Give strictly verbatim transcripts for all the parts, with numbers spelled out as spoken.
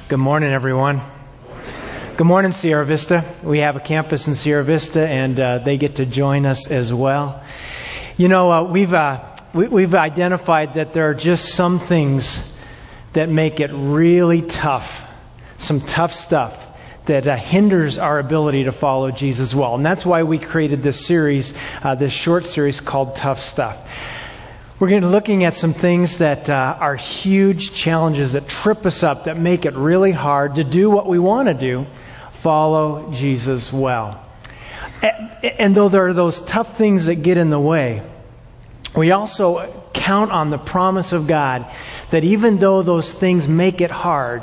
Good morning, everyone. Good morning, Sierra Vista. We have a campus in Sierra Vista, and uh, they get to join us as well. You know, uh, we've uh, we, we've identified that there are just some things that make it really tough, some tough stuff that uh, hinders our ability to follow Jesus well. And that's why we created this series, uh, this short series called Tough Stuff. We're going to be looking at some things that uh, are huge challenges that trip us up, that make it really hard to do what we want to do, follow Jesus well. And, and though there are those tough things that get in the way, we also count on the promise of God that even though those things make it hard,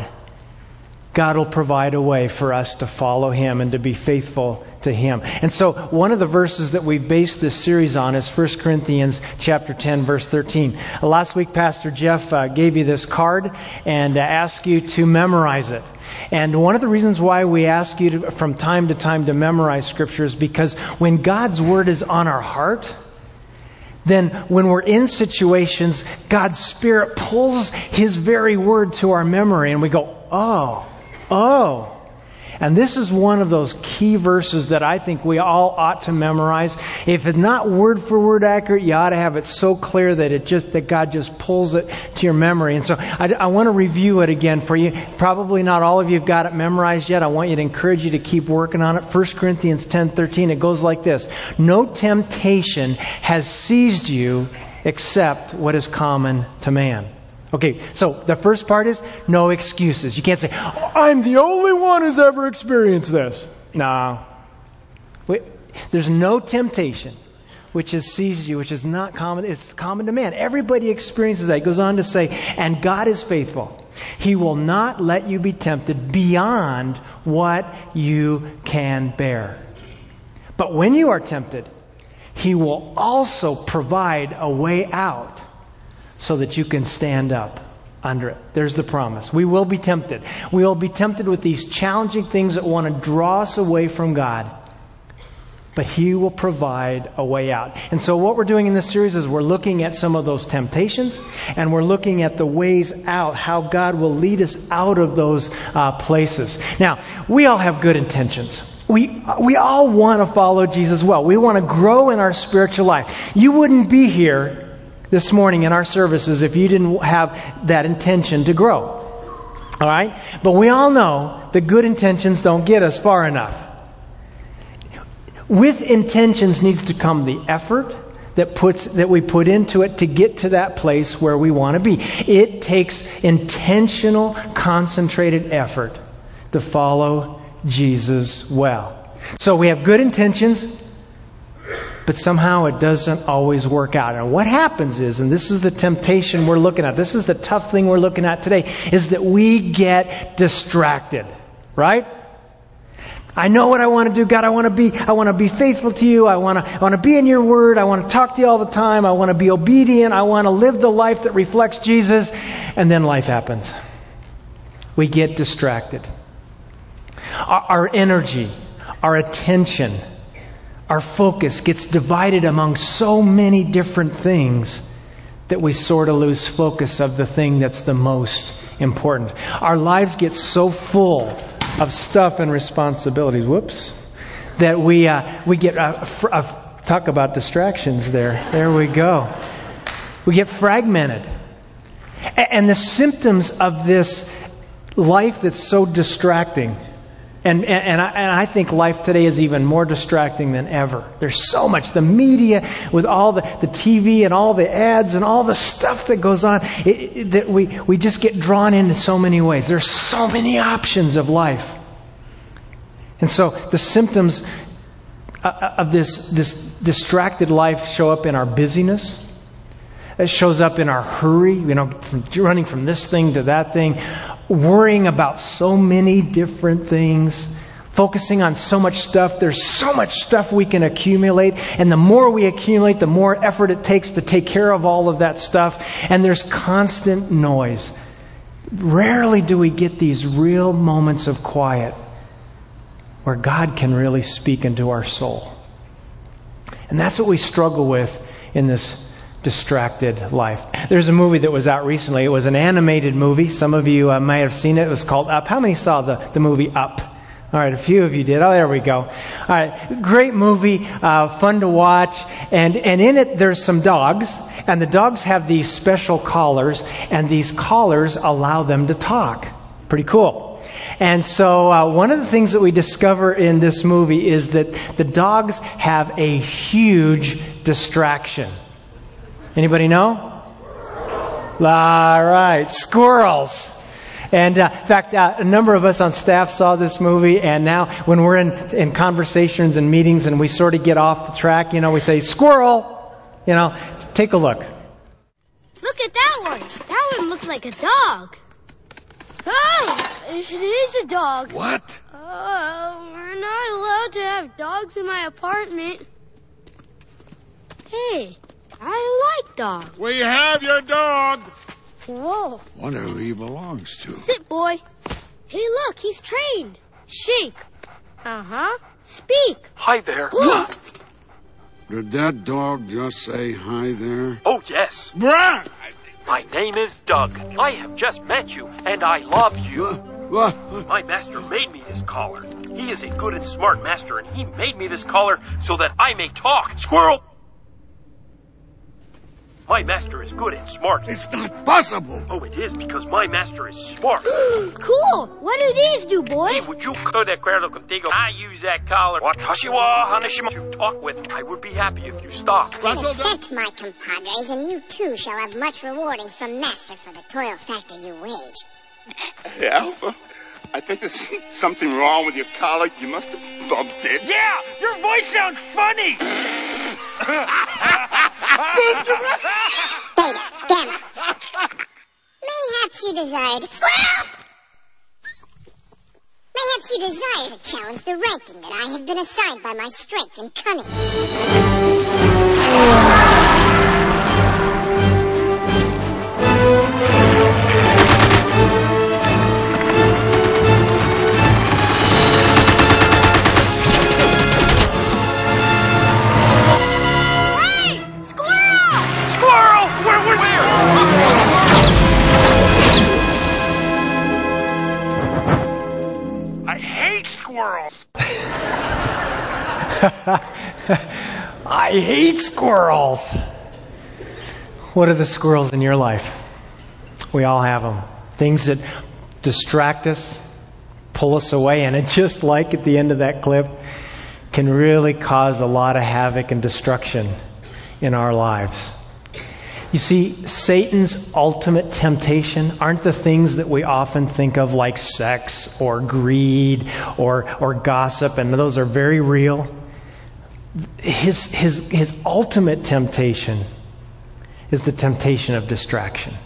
God will provide a way for us to follow Him and to be faithful to Him. And so one of the verses that we've based this series on is First Corinthians chapter ten, verse thirteen. Uh, last week, Pastor Jeff uh, gave you this card and uh, asked you to memorize it. And one of the reasons why we ask you to, from time to time to memorize Scripture is because when God's Word is on our heart, then when we're in situations, God's Spirit pulls His very Word to our memory and we go, oh, oh. And this is one of those key verses that I think we all ought to memorize. If it's not word for word accurate, you ought to have it so clear that it just that God just pulls it to your memory. And so I, I want to review it again for you. Probably not all of you have got it memorized yet. I want you to encourage you to keep working on it. First Corinthians ten thirteen, it goes like this. No temptation has seized you except what is common to man. Okay, so the first part is no excuses. You can't say, I'm the only one who's ever experienced this. No. Wait, there's no temptation which has seized you, which is not common. It's common to man. Everybody experiences that. It goes on to say, and God is faithful. He will not let you be tempted beyond what you can bear. But when you are tempted, He will also provide a way out so that you can stand up under it. There's the promise. We will be tempted. We will be tempted with these challenging things that want to draw us away from God. But He will provide a way out. And so what we're doing in this series is we're looking at some of those temptations, and we're looking at the ways out, how God will lead us out of those uh, places. Now, we all have good intentions. We we all want to follow Jesus well. We want to grow in our spiritual life. You wouldn't be here this morning in our services if you didn't have that intention to grow. All right? But we all know that good intentions don't get us far enough. With intentions needs to come the effort that puts that we put into it to get to that place where we want to be. It takes intentional, concentrated effort to follow Jesus well. So we have good intentions, but somehow it doesn't always work out. And what happens is, and this is the temptation we're looking at, this is the tough thing we're looking at today, is that we get distracted. Right? I know what I want to do. God, I want to be, I want to be faithful to You. I want to, I want to be in Your Word. I want to talk to You all the time. I want to be obedient. I want to live the life that reflects Jesus. And then life happens. We get distracted. Our, our energy, our attention, our focus gets divided among so many different things that we sort of lose focus of the thing that's the most important. Our lives get so full of stuff and responsibilities, whoops, that we uh, we get uh, fr- uh, talk about distractions there. There we go. We get fragmented, a- and the symptoms of this life that's so distracting. And, and, and, I, and I think life today is even more distracting than ever. There's so much. The media with all the, the T V and all the ads and all the stuff that goes on, it, it, that we, we just get drawn into so many ways. There's so many options of life. And so the symptoms of this, this distracted life show up in our busyness. It shows up in our hurry, you know, from running from this thing to that thing, worrying about so many different things, focusing on so much stuff. There's so much stuff we can accumulate, and the more we accumulate, the more effort it takes to take care of all of that stuff. And there's constant noise. Rarely do we get these real moments of quiet where God can really speak into our soul. And that's what we struggle with in this distracted life. There's a movie that was out recently. It was an animated movie. Some of you uh, may have seen it. It was called Up. How many saw the, the movie Up? All right, a few of you did. Oh, there we go. All right, great movie, uh, fun to watch. And, and in it, there's some dogs. And the dogs have these special collars. And these collars allow them to talk. Pretty cool. And so uh, one of the things that we discover in this movie is that the dogs have a huge distraction. Anybody know? All right, squirrels. And uh, in fact, uh, a number of us on staff saw this movie, and now when we're in, in conversations and meetings and we sort of get off the track, you know, we say, squirrel! You know, take a look. Look at that one. That one looks like a dog. Oh, it is a dog. What? Oh, we're not allowed to have dogs in my apartment. Hey, I like dogs. We have your dog. Whoa. Wonder who he belongs to. Sit, boy. Hey, look, he's trained. Shake. Uh-huh. Speak. Hi there. Did that dog just say hi there? Oh, yes. Brad! My name is Doug. I have just met you, and I love you. What? What? My master made me this collar. He is a good and smart master, and he made me this collar so that I may talk. Squirrel! My master is good and smart. It's not possible. Oh, it is, because my master is smart. Cool. What do these do, boy? Hey, would you go de acuerdo contigo? I use that collar. Watashi wa hanashima. To talk with, I would be happy if you stop. Russell, Consent, my compadres, and you too shall have much rewarding from Master for the toil factor you wage. Hey, Alpha, I think there's something wrong with your collar. You must have bumped it. Yeah, your voice sounds funny. Beta, Gamma. Mayhaps you desire to... Squirrel! Mayhaps you desire to challenge the ranking that I have been assigned by my strength and cunning. I hate squirrels. What are the squirrels in your life? We all have them. Things that distract us, pull us away, and it just like at the end of that clip, can really cause a lot of havoc and destruction in our lives. You see, Satan's ultimate temptation aren't the things that we often think of like sex or greed or, or gossip, and those are very real. His, his, his ultimate temptation is the temptation of distraction.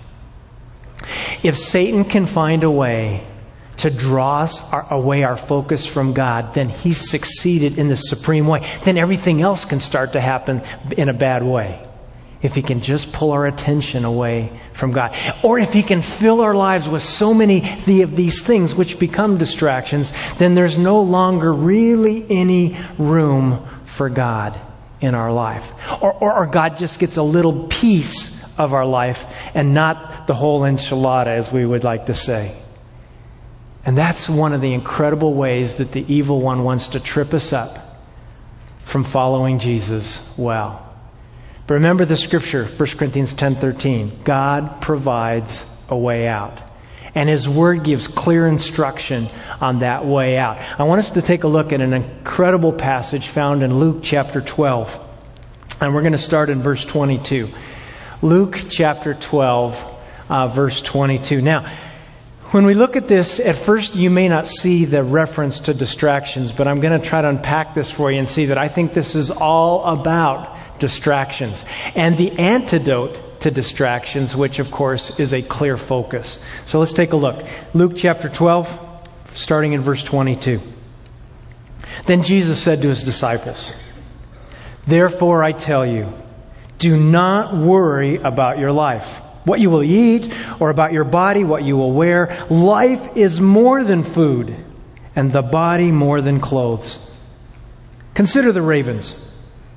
If Satan can find a way to draw us our, away our focus from God, then he's succeeded in the supreme way. Then everything else can start to happen in a bad way. If he can just pull our attention away from God. Or if he can fill our lives with so many of these things which become distractions, then there's no longer really any room for God in our life. Or, or, or God just gets a little piece of our life and not the whole enchilada, as we would like to say. And that's one of the incredible ways that the evil one wants to trip us up from following Jesus well. But remember the scripture, First Corinthians ten thirteen. God provides a way out. And His Word gives clear instruction on that way out. I want us to take a look at an incredible passage found in Luke chapter twelve. And we're going to start in verse twenty-two. Luke chapter twelve, uh, verse twenty-two. Now, when we look at this, at first you may not see the reference to distractions, but I'm going to try to unpack this for you and see that I think this is all about distractions and the antidote to distractions, which of course is a clear focus. So let's take a look. Luke chapter twelve, starting in verse twenty-two. Then Jesus said to His disciples, "Therefore I tell you, do not worry about your life, what you will eat, or about your body, what you will wear. Life is more than food, and the body more than clothes. Consider the ravens.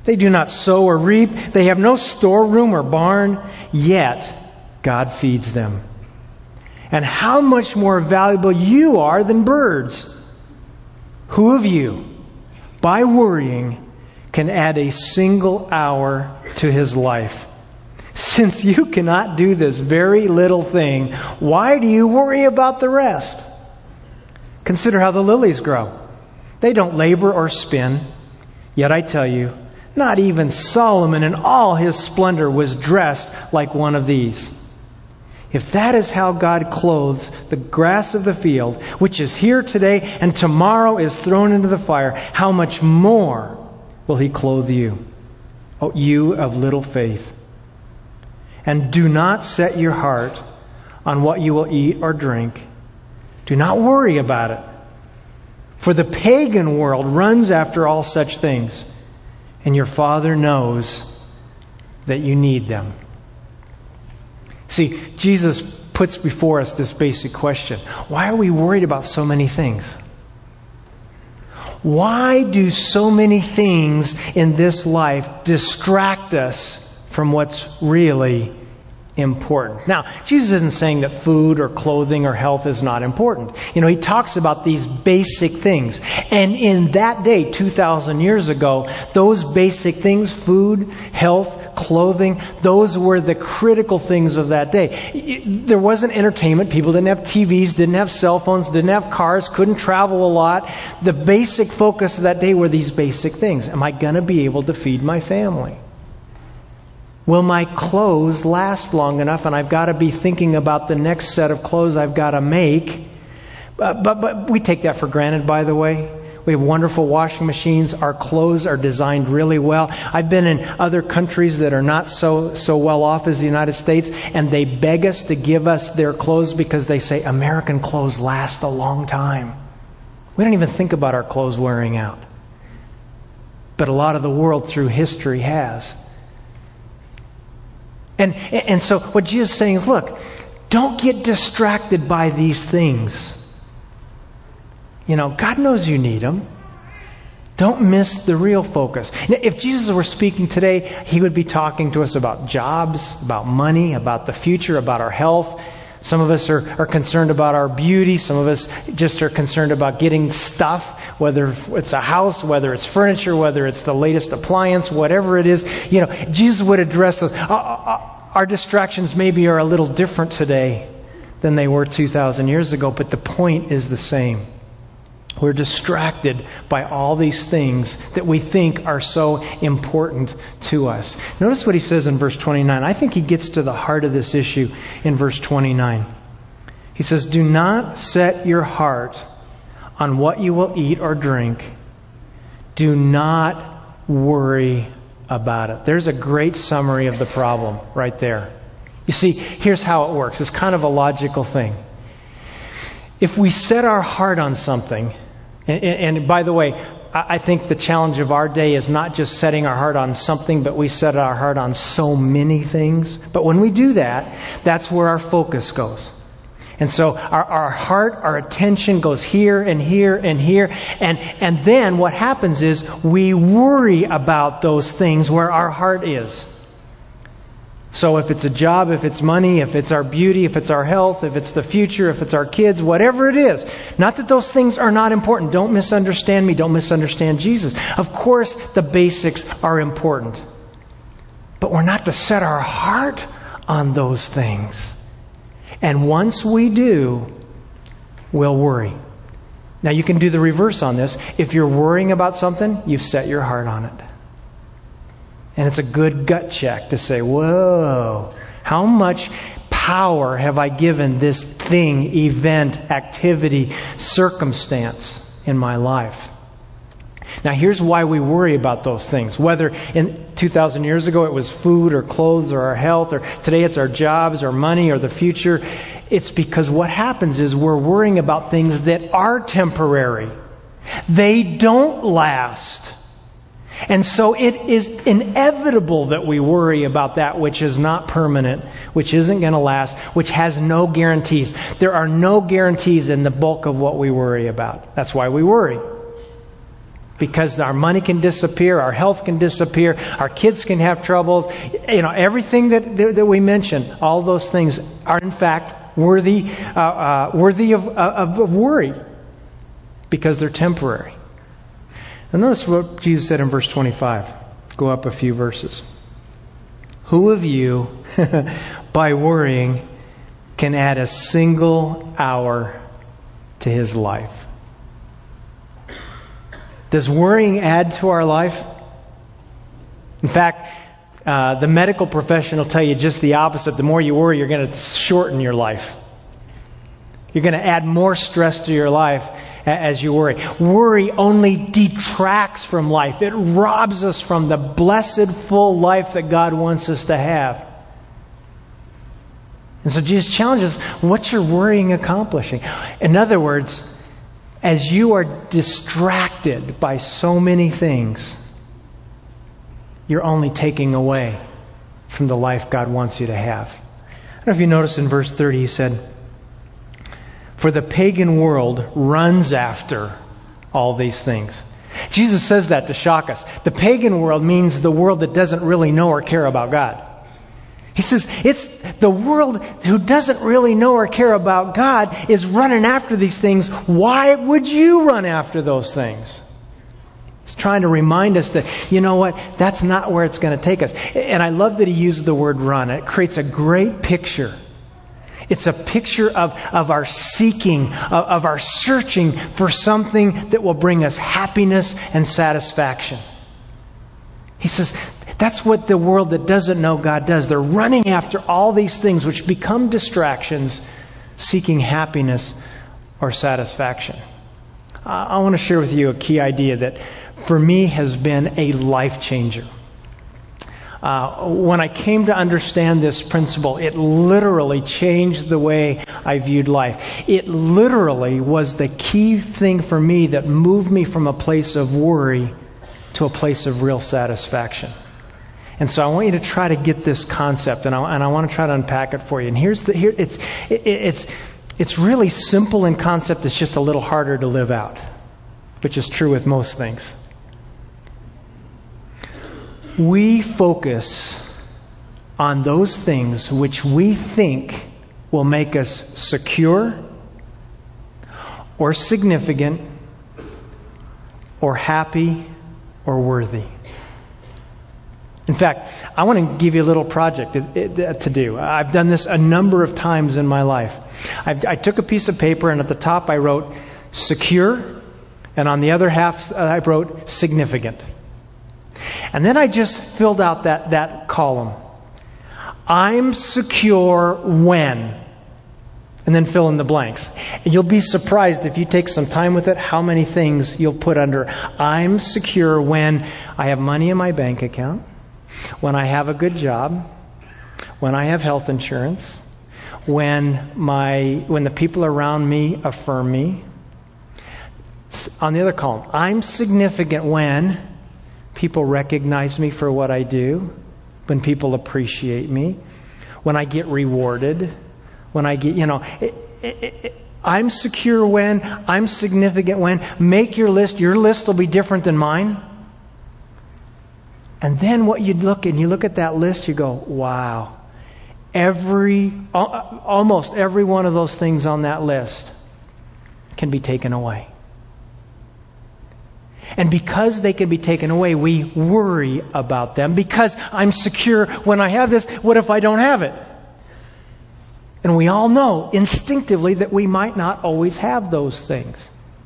They do not sow or reap. They have no storeroom or barn, yet God feeds them. And how much more valuable you are than birds. Who of you, by worrying, can add a single hour to his life? Since you cannot do this very little thing, why do you worry about the rest? Consider how the lilies grow. They don't labor or spin. Yet I tell you, not even Solomon in all his splendor was dressed like one of these. If that is how God clothes the grass of the field, which is here today and tomorrow is thrown into the fire, how much more will He clothe you, O you of little faith? And do not set your heart on what you will eat or drink. Do not worry about it. For the pagan world runs after all such things, and your Father knows that you need them. See, Jesus puts before us this basic question. Why are we worried about so many things? Why do so many things in this life distract us from what's really important? Now, Jesus isn't saying that food or clothing or health is not important. You know, He talks about these basic things. And in that day, two thousand years ago, those basic things, food, health, clothing, those were the critical things of that day. There wasn't entertainment. People didn't have T Vs, didn't have cell phones, didn't have cars, couldn't travel a lot. The basic focus of that day were these basic things. Am I going to be able to feed my family? Will my clothes last long enough? And I've got to be thinking about the next set of clothes I've got to make. But, but, but we take that for granted, by the way. We have wonderful washing machines. Our clothes are designed really well. I've been in other countries that are not so, so well off as the United States, and they beg us to give us their clothes because they say American clothes last a long time. We don't even think about our clothes wearing out. But a lot of the world through history has. And, and so what Jesus is saying is, look, don't get distracted by these things. You know, God knows you need them. Don't miss the real focus. Now, if Jesus were speaking today, He would be talking to us about jobs, about money, about the future, about our health. Some of us are, are concerned about our beauty. Some of us just are concerned about getting stuff, whether it's a house, whether it's furniture, whether it's the latest appliance, whatever it is. You know, Jesus would address those. Our distractions maybe are a little different today than they were two thousand years ago, but the point is the same. We're distracted by all these things that we think are so important to us. Notice what He says in verse twenty-nine. I think He gets to the heart of this issue in verse twenty-nine. He says, do not set your heart on what you will eat or drink. Do not worry about it. There's a great summary of the problem right there. You see, here's how it works. It's kind of a logical thing. If we set our heart on something, and, and by the way, I think the challenge of our day is not just setting our heart on something, but we set our heart on so many things. But when we do that, that's where our focus goes. And so our, our heart, our attention goes here and here and here. And, and then what happens is we worry about those things where our heart is. So if it's a job, if it's money, if it's our beauty, if it's our health, if it's the future, if it's our kids, whatever it is. Not that those things are not important. Don't misunderstand me. Don't misunderstand Jesus. Of course, the basics are important. But we're not to set our heart on those things. And once we do, we'll worry. Now you can do the reverse on this. If you're worrying about something, you've set your heart on it. And it's a good gut check to say, whoa, how much power have I given this thing, event, activity, circumstance in my life? Now here's why we worry about those things. Whether in two thousand years ago it was food or clothes or our health, or today it's our jobs or money or the future. It's because what happens is we're worrying about things that are temporary. They don't last. And so it is inevitable that we worry about that which is not permanent, which isn't going to last, which has no guarantees. There are no guarantees in the bulk of what we worry about. That's why we worry. because our money can disappear, our health can disappear, our kids can have troubles. You know, everything that that we mentioned, all those things are in fact worthy uh, uh, worthy of, of, of worry because they're temporary. Now notice what Jesus said in verse twenty-five. Go up a few verses. Who of you, by worrying, can add a single hour to his life? Does worrying add to our life? In fact, uh, the medical profession will tell you just the opposite. The more you worry, you're going to shorten your life. You're going to add more stress to your life as you worry. Worry only detracts from life. It robs us from the blessed, full life that God wants us to have. And so Jesus challenges, what's your worrying accomplishing? In other words, as you are distracted by so many things, you're only taking away from the life God wants you to have. I don't know if you noticed in verse thirty, he said, for the pagan world runs after all these things. Jesus says that to shock us. The pagan world means the world that doesn't really know or care about God. He says, it's the world who doesn't really know or care about God is running after these things. Why would you run after those things? He's trying to remind us that, you know what, that's not where it's going to take us. And I love that he uses the word run. It creates a great picture. It's a picture of, of our seeking, of, of our searching for something that will bring us happiness and satisfaction. He says, that's what the world that doesn't know God does. They're running after all these things which become distractions, seeking happiness or satisfaction. Uh, I want to share with you a key idea that for me has been a life changer. Uh, when I came to understand this principle, it literally changed the way I viewed life. It literally was the key thing for me that moved me from a place of worry to a place of real satisfaction. And so I want you to try to get this concept, and I, and I want to try to unpack it for you. And here's the here it's it, it's it's really simple in concept. It's just a little harder to live out, which is true with most things. We focus on those things which we think will make us secure or significant or happy or worthy. In fact, I want to give you a little project to do. I've done this a number of times in my life. I've, I took a piece of paper and at the top I wrote secure, and on the other half I wrote significant. And then I just filled out that, that column. I'm secure when, and then fill in the blanks. And you'll be surprised if you take some time with it how many things you'll put under I'm secure when I have money in my bank account, when I have a good job, when I have health insurance, when my when the people around me affirm me. On the other column, I'm significant when people recognize me for what I do, when people appreciate me, when I get rewarded, when I get, you know, it, it, it, I'm secure when, I'm significant when. Make your list. Your list will be different than mine. And then what you look and you look at that list, you go, wow. Every, almost every one of those things on that list can be taken away. And because they can be taken away, we worry about them. Because I'm secure when I have this, what if I don't have it? And we all know instinctively that we might not always have those things.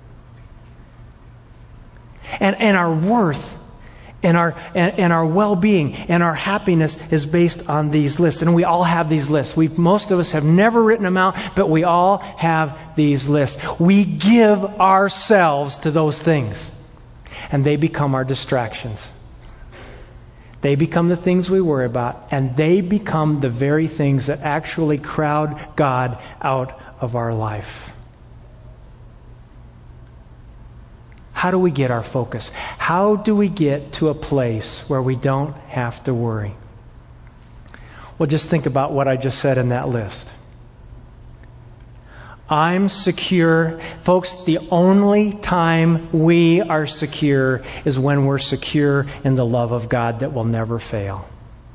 And, and our worth and our, and, and our well-being and our happiness is based on these lists. And we all have these lists. We, most of us have never written them out, but we all have these lists. We give ourselves to those things. And they become our distractions. They become the things we worry about, and they become the very things that actually crowd God out of our life. How do we get our focus? How do we get to a place where we don't have to worry? Well, just think about what I just said in that list. I'm secure. Folks, the only time we are secure is when we're secure in the love of God that will never fail.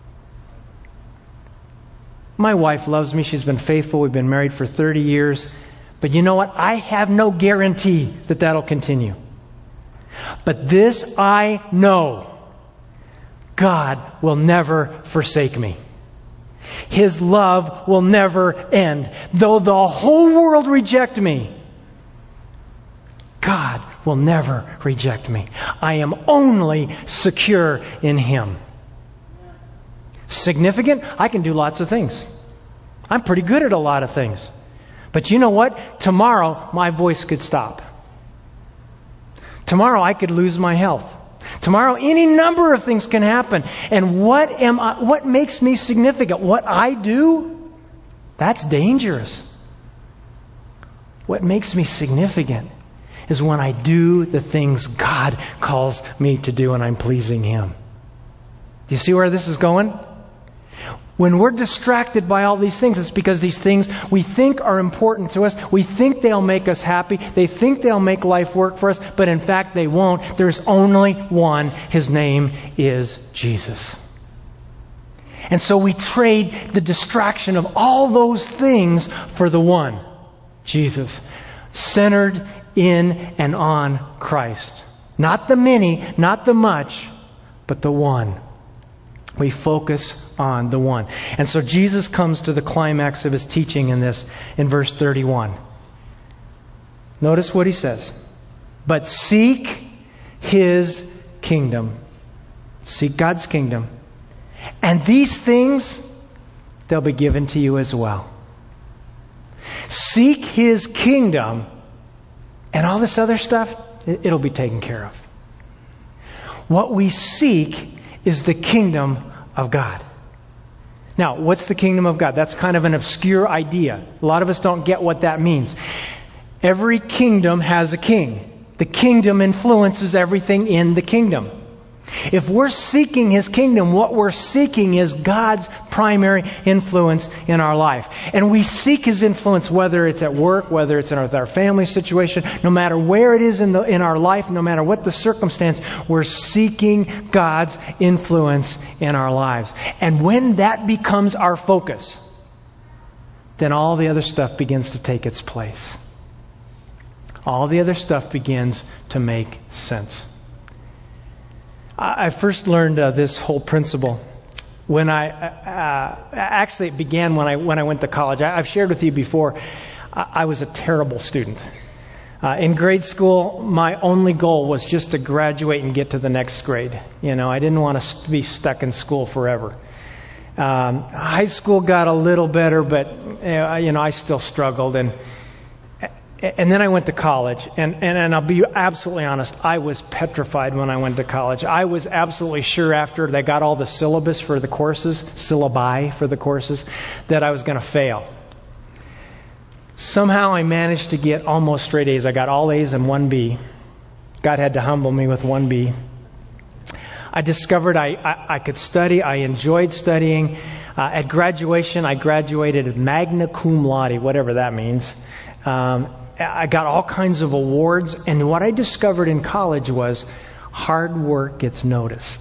My wife loves me. She's been faithful. We've been married for thirty years. But you know what? I have no guarantee that that'll continue. But this I know. God will never forsake me. His love will never end. Though the whole world reject me, God will never reject me. I am only secure in Him. Significant? I can do lots of things. I'm pretty good at a lot of things. But you know what? Tomorrow, my voice could stop. Tomorrow, I could lose my health. Tomorrow, any number of things can happen. And what am I, what makes me significant? What I do? That's dangerous. What makes me significant is when I do the things God calls me to do and I'm pleasing Him. Do you see where this is going? When we're distracted by all these things, it's because these things we think are important to us. We think they'll make us happy. They think they'll make life work for us, but in fact they won't. There's only one. His name is Jesus. And so we trade the distraction of all those things for the one, Jesus, centered in and on Christ. Not the many, not the much, but the one. We focus on the one. And so Jesus comes to the climax of His teaching in this in verse thirty-one. Notice what He says. But seek His kingdom. Seek God's kingdom. And these things, they'll be given to you as well. Seek His kingdom, and all this other stuff, it'll be taken care of. What we seek is the kingdom of God. Now, what's the kingdom of God? That's kind of an obscure idea. A lot of us don't get what that means. Every kingdom has a king. The kingdom influences everything in the kingdom. If we're seeking His kingdom, what we're seeking is God's primary influence in our life. And we seek His influence whether it's at work, whether it's in our, our family situation, no matter where it is in, the, in our life, no matter what the circumstance, we're seeking God's influence in our lives. And when that becomes our focus, then all the other stuff begins to take its place. All the other stuff begins to make sense. I first learned uh, this whole principle when I uh, actually it began when I when I went to college. I, I've shared with you before. I, I was a terrible student. Uh, in grade school, my only goal was just to graduate and get to the next grade. You know, I didn't want to st- be stuck in school forever. Um, high school got a little better, but uh, you know, I still struggled. And And then I went to college, and, and, and I'll be absolutely honest, I was petrified when I went to college. I was absolutely sure after they got all the syllabus for the courses, syllabi for the courses, that I was going to fail. Somehow I managed to get almost straight A's. I got all A's and one B. God had to humble me with one B. I discovered I, I, I could study. I enjoyed studying. Uh, at graduation, I graduated magna cum laude, whatever that means. Um, I got all kinds of awards, and what I discovered in college was hard work gets noticed.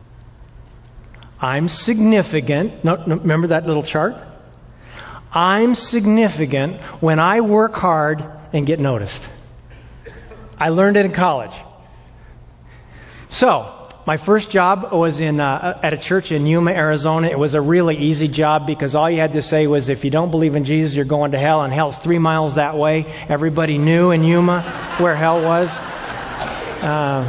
I'm significant. No, no, remember that little chart? I'm significant when I work hard and get noticed. I learned it in college. So, my first job was in uh, at a church in Yuma, Arizona. It was a really easy job because all you had to say was, if you don't believe in Jesus, you're going to hell, and hell's three miles that way. Everybody knew in Yuma where hell was. Uh,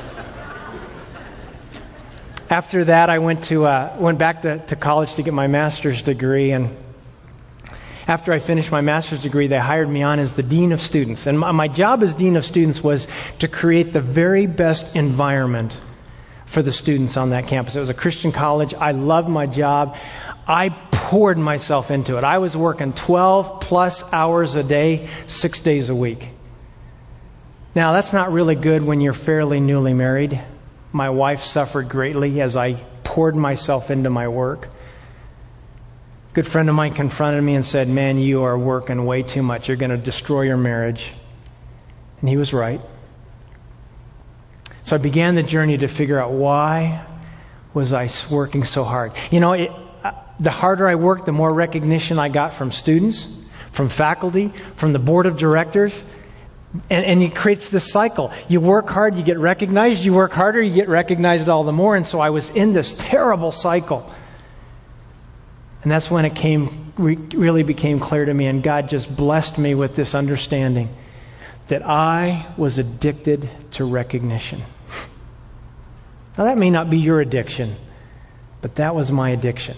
after that, I went to uh, went back to, to college to get my master's degree, and after I finished my master's degree, they hired me on as the dean of students. And my, my job as dean of students was to create the very best environment for the students on that campus. It was a Christian college. I loved my job. I poured myself into it. I was working twelve plus hours a day, six days a week. Now, that's not really good when you're fairly newly married. My wife suffered greatly as I poured myself into my work. good friend of mine confronted me and said, man, you are working way too much. You're going to destroy your marriage. And he was right. So I began the journey to figure out why was I working so hard. You know, it, uh, the harder I worked, the more recognition I got from students, from faculty, from the board of directors. And, and it creates this cycle. You work hard, you get recognized. You work harder, you get recognized all the more. And so I was in this terrible cycle. And that's when it came, really became clear to me, and God just blessed me with this understanding that I was addicted to recognition. Now that may not be your addiction, but that was my addiction.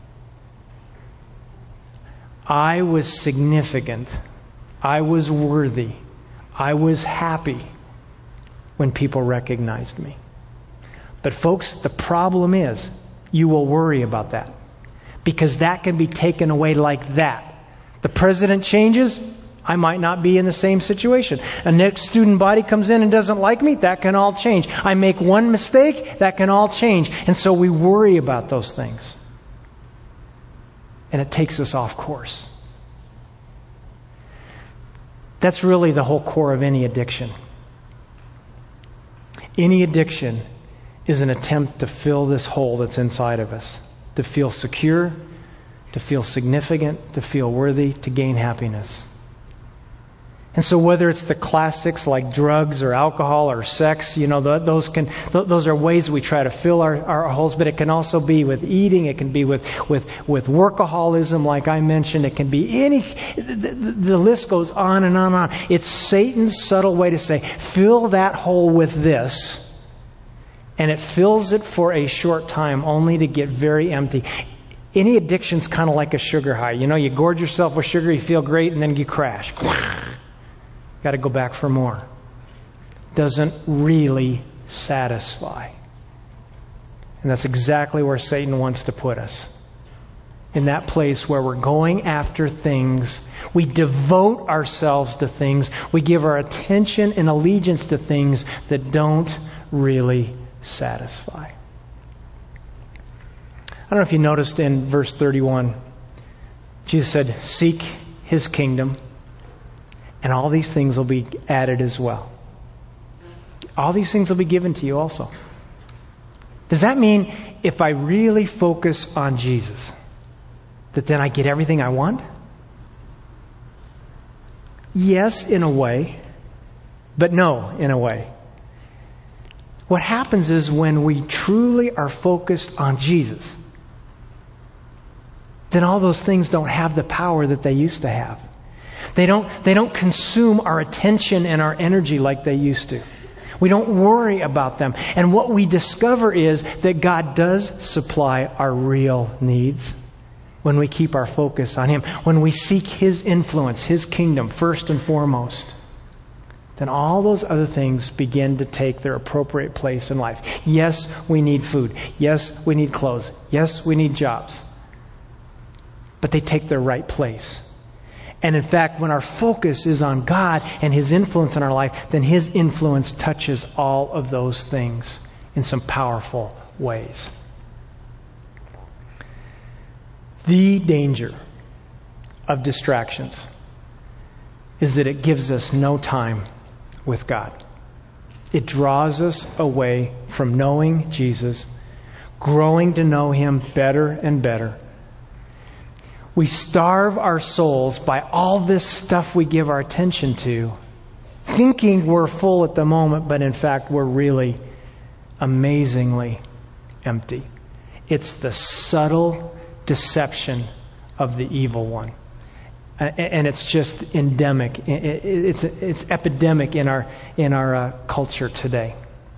I was significant. I was worthy. I was happy when people recognized me. But folks, the problem is you will worry about that, because that can be taken away like that. The president changes, I might not be in the same situation. A next student body comes in and doesn't like me, that can all change. I make one mistake, that can all change. And so we worry about those things. And it takes us off course. That's really the whole core of any addiction. Any addiction is an attempt to fill this hole that's inside of us. To feel secure, to feel significant, to feel worthy, to gain happiness. And so whether it's the classics like drugs or alcohol or sex, you know, those can, those are ways we try to fill our, our holes, but it can also be with eating, it can be with, with, with workaholism like I mentioned, it can be any, the, the list goes on and on and on. It's Satan's subtle way to say, fill that hole with this, and it fills it for a short time only to get very empty. Any addiction's kind of like a sugar high. You know, you gorge yourself with sugar, you feel great, and then you crash. Got to go back for more. Doesn't really satisfy. And that's exactly where Satan wants to put us. In that place where we're going after things. We devote ourselves to things. We give our attention and allegiance to things that don't really satisfy. I don't know if you noticed in verse thirty-one, Jesus said, seek His kingdom, and all these things will be added as well. All these things will be given to you also. Does that mean if I really focus on Jesus, that then I get everything I want? Yes, in a way, but no, in a way. What happens is when we truly are focused on Jesus, then all those things don't have the power that they used to have. They don't, they don't consume our attention and our energy like they used to. We don't worry about them. And what we discover is that God does supply our real needs when we keep our focus on Him. When we seek His influence, His kingdom first and foremost, then all those other things begin to take their appropriate place in life. Yes, we need food. Yes, we need clothes. Yes, we need jobs. But they take their right place. And in fact, when our focus is on God and His influence in our life, then His influence touches all of those things in some powerful ways. The danger of distractions is that it gives us no time with God. It draws us away from knowing Jesus, growing to know Him better and better. We starve our souls by all this stuff we give our attention to, thinking we're full at the moment, but in fact we're really amazingly empty. It's the subtle deception of the evil one. And it's just endemic. It's it's epidemic in our in our uh, culture today.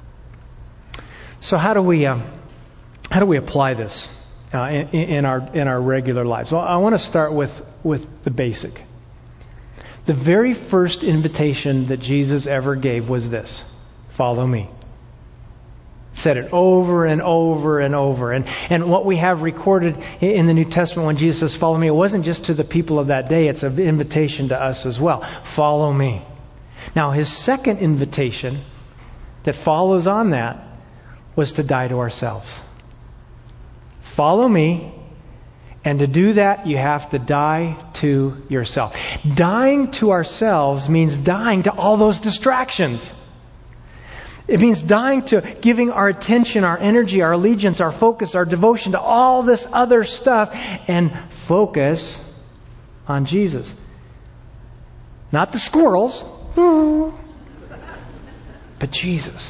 So how do we um, how do we apply this uh, in, in our in our regular lives? Well, I want to start with with the basic. The very first invitation that Jesus ever gave was this: follow me. Said it over and over and over. And, and what we have recorded in the New Testament when Jesus says, follow me, it wasn't just to the people of that day. It's an invitation to us as well. Follow me. Now, His second invitation that follows on that was to die to ourselves. Follow me And to do that, you have to die to yourself. Dying to ourselves means dying to all those distractions. It means dying to giving our attention, our energy, our allegiance, our focus, our devotion to all this other stuff and focus on Jesus. Not the squirrels, but Jesus.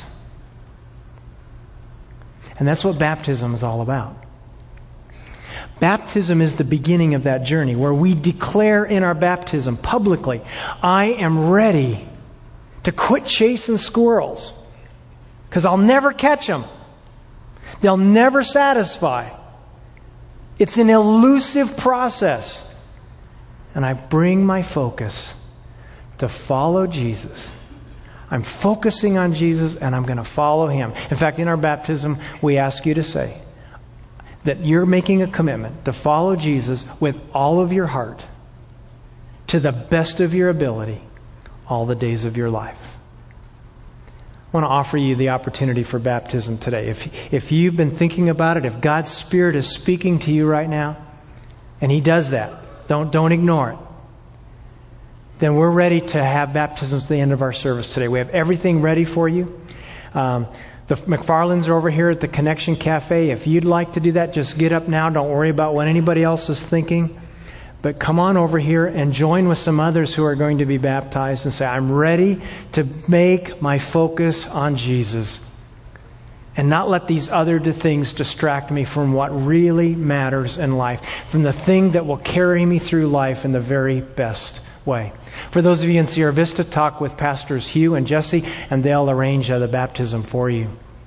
And that's what baptism is all about. Baptism is the beginning of that journey where we declare in our baptism publicly, I am ready to quit chasing squirrels because I'll never catch them. They'll never satisfy. It's an elusive process. And I bring my focus to follow Jesus. I'm focusing on Jesus and I'm going to follow Him. In fact, in our baptism, we ask you to say that you're making a commitment to follow Jesus with all of your heart to the best of your ability all the days of your life. I want to offer you the opportunity for baptism today. If, if you've been thinking about it, if God's Spirit is speaking to you right now, and He does that, don't, don't ignore it, then we're ready to have baptisms at the end of our service today. We have everything ready for you. Um, the McFarlands are over here at the Connection Cafe. If you'd like to do that, just get up now. Don't worry about what anybody else is thinking. But come on over here and join with some others who are going to be baptized and say, I'm ready to make my focus on Jesus and not let these other things distract me from what really matters in life, from the thing that will carry me through life in the very best way. For those of you in Sierra Vista, talk with Pastors Hugh and Jesse, and they'll arrange uh, the baptism for you.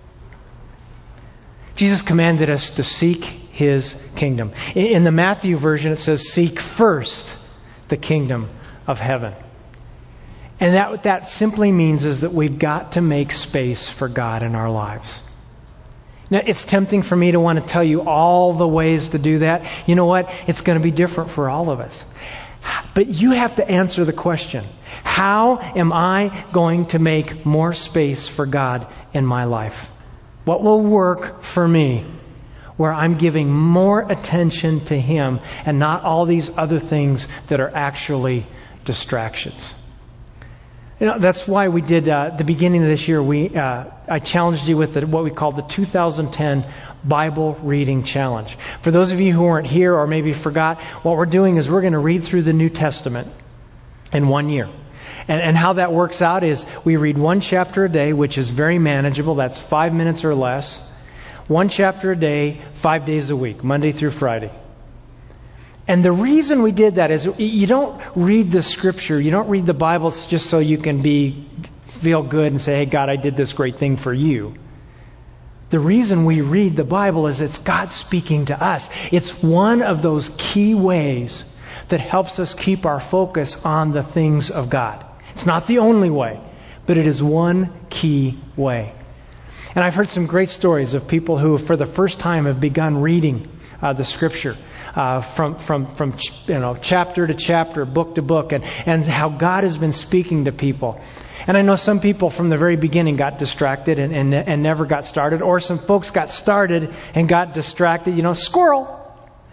Jesus commanded us to seek His kingdom. In the Matthew version, it says, seek first the kingdom of heaven. And that, what that simply means is that we've got to make space for God in our lives. Now, it's tempting for me to want to tell you all the ways to do that. You know what? It's going to be different for all of us. But you have to answer the question, how am I going to make more space for God in my life? What will work for me where I'm giving more attention to Him and not all these other things that are actually distractions? You know, that's why we did, uh, the beginning of this year, we uh, I challenged you with the, what we call the two thousand ten Bible Reading Challenge. For those of you who weren't here or maybe forgot, what we're doing is we're going to read through the New Testament in one year. And, and how that works out is we read one chapter a day, which is very manageable. That's five minutes or less. One chapter a day, five days a week, Monday through Friday. And the reason we did that is you don't read the Scripture, you don't read the Bible just so you can be feel good and say, hey, God, I did this great thing for you. The reason we read the Bible is it's God speaking to us. It's one of those key ways that helps us keep our focus on the things of God. It's not the only way, but it is one key way. And I've heard some great stories of people who, for the first time, have begun reading uh, the Scripture. Uh, from from from you know chapter to chapter, book to book, and and how God has been speaking to people. And I know some people from the very beginning got distracted and and, and never got started, or some folks got started and got distracted. You know, squirrel,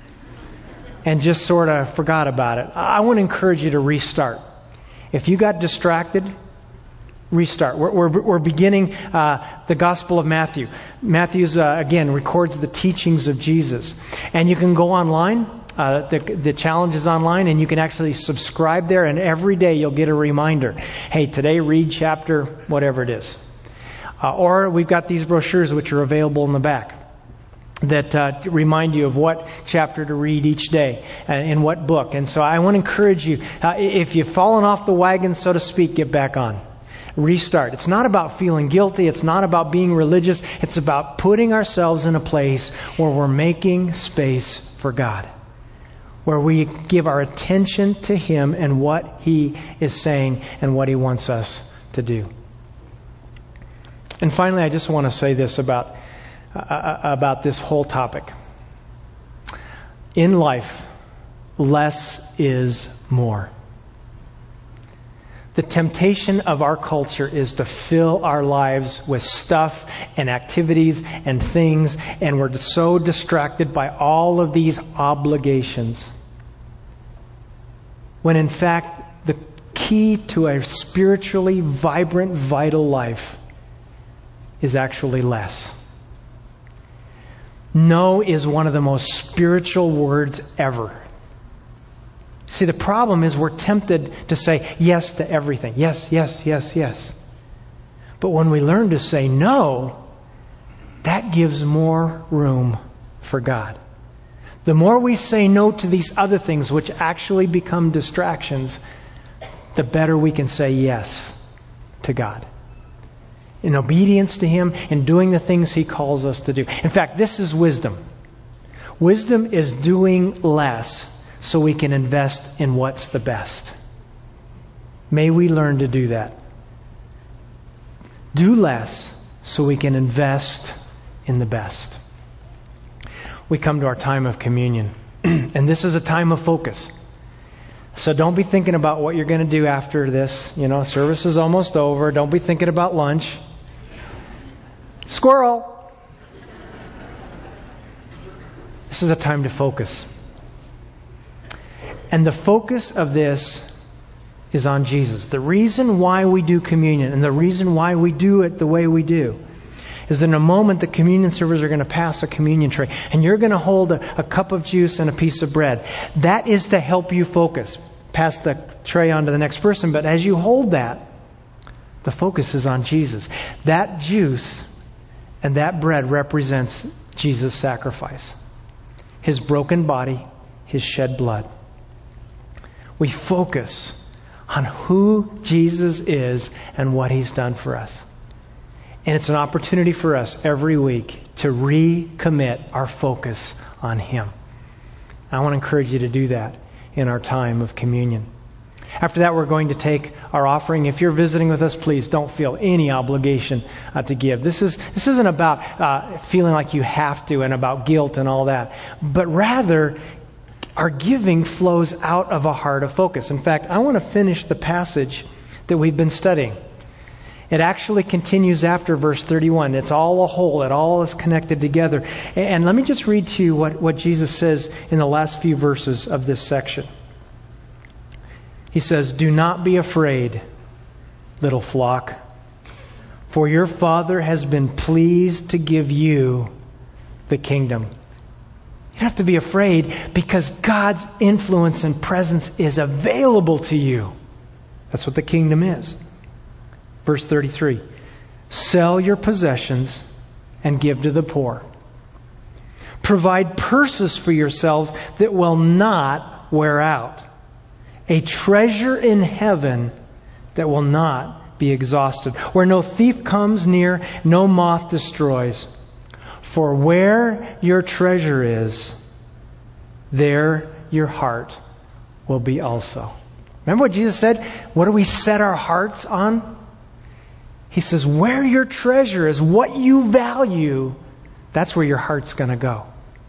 and just sort of forgot about it. I want to encourage you to restart. If you got distracted, restart. We're, we're, we're beginning uh, the Gospel of Matthew. Matthew's, uh, again, records the teachings of Jesus. And you can go online. Uh, the, the challenge is online, and you can actually subscribe there, and every day you'll get a reminder. Hey, today read chapter whatever it is. Uh, or we've got these brochures which are available in the back that uh, remind you of what chapter to read each day and in what book. And so I want to encourage you, uh, if you've fallen off the wagon, so to speak, get back on. Restart. It's not about feeling guilty. It's not about being religious. It's about putting ourselves in a place where we're making space for God, where we give our attention to Him and what He is saying and what He wants us to do. And finally, I just want to say this about uh, about this whole topic. In life, less is more. The temptation of our culture is to fill our lives with stuff and activities and things, and we're so distracted by all of these obligations. When in fact, the key to a spiritually vibrant, vital life is actually less. No is one of the most spiritual words ever. See, the problem is we're tempted to say yes to everything. Yes, yes, yes, yes. But when we learn to say no, that gives more room for God. The more we say no to these other things, which actually become distractions, the better we can say yes to God. In obedience to Him and doing the things He calls us to do. In fact, this is wisdom. Wisdom is doing less so we can invest in what's the best. May we learn to do that. Do less so we can invest in the best. We come to our time of communion, and this is a time of focus. So don't be thinking about what you're going to do after this. You know, service is almost over. Don't be thinking about lunch. Squirrel! This is a time to focus. And the focus of this is on Jesus. The reason why we do communion and the reason why we do it the way we do is in a moment the communion servers are going to pass a communion tray and you're going to hold a, a cup of juice and a piece of bread. That is to help you focus. Pass the tray on to the next person. But as you hold that, the focus is on Jesus. That juice and that bread represents Jesus' sacrifice. His broken body, His shed blood. We focus on who Jesus is and what He's done for us. And it's an opportunity for us every week to recommit our focus on Him. I want to encourage you to do that in our time of communion. After that, we're going to take our offering. If you're visiting with us, please don't feel any obligation uh, to give. This is this isn't about uh, feeling like you have to and about guilt and all that, but rather our giving flows out of a heart of focus. In fact, I want to finish the passage that we've been studying. It actually continues after verse thirty-one. It's all a whole. It all is connected together. And let me just read to you what, what Jesus says in the last few verses of this section. He says, "Do not be afraid, little flock, for your Father has been pleased to give you the kingdom." You don't have to be afraid because God's influence and presence is available to you. That's what the kingdom is. Verse thirty-three. "Sell your possessions and give to the poor. Provide purses for yourselves that will not wear out. A treasure in heaven that will not be exhausted, where no thief comes near, no moth destroys. For where your treasure is, there your heart will be also." Remember what Jesus said? What do we set our hearts on? He says, where your treasure is, what you value, that's where your heart's going to go.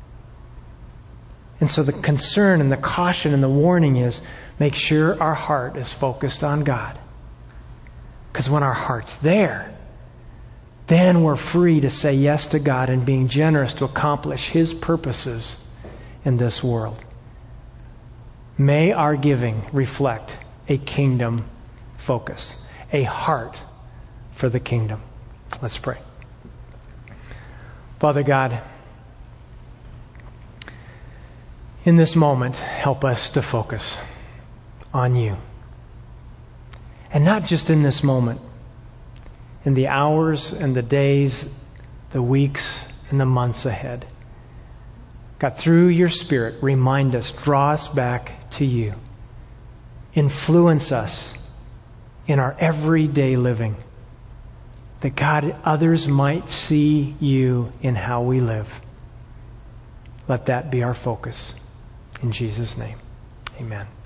And so the concern and the caution and the warning is, make sure our heart is focused on God. Because when our heart's there, then we're free to say yes to God and being generous to accomplish His purposes in this world. May our giving reflect a kingdom focus, a heart for the kingdom. Let's pray. Father God, in this moment, help us to focus on You. And not just in this moment, in the hours and the days, the weeks and the months ahead. God, through Your Spirit, remind us, draw us back to You. Influence us in our everyday living. That God, others might see You in how we live. Let that be our focus. In Jesus' name, amen.